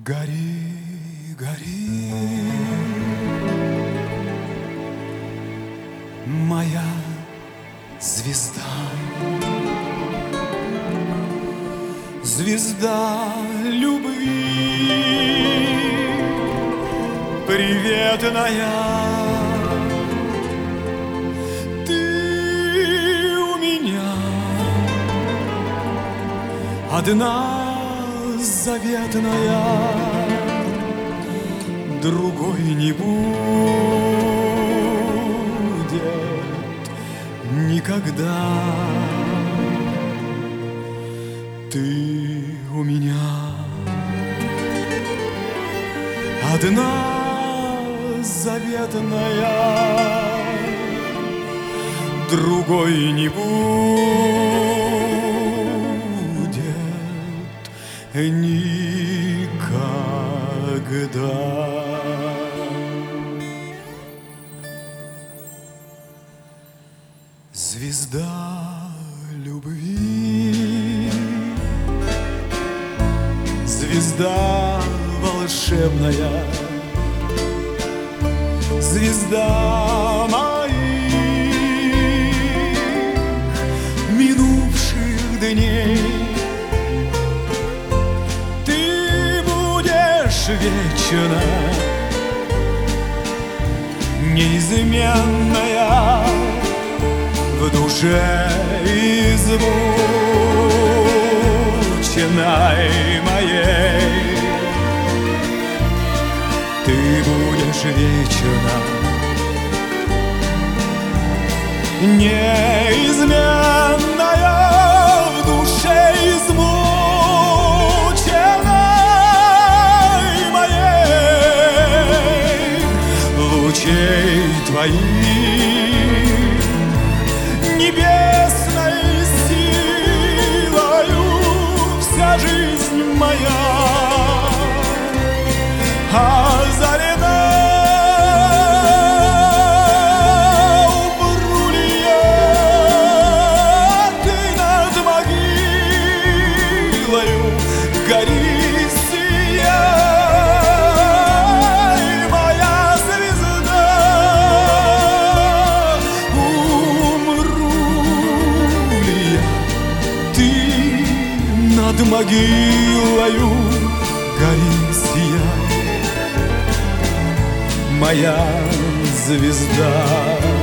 Гори, гори, моя звезда, звезда любви, приветная. Ты у меня одна заветная, другой не будет никогда. Ты у меня одна заветная, другой не будет никогда. Звезда любви, звезда волшебная, звезда моих минувших дней. Ты будешь вечно неизменная в душе измученной моей. Ты будешь вечно неизменная в душе измученной моей. Лучей твоих небесной силою вся жизнь моя озарена. Умру ты над могилою, гори, сияй, моя звезда. Над могилою гори, сияй, моя звезда.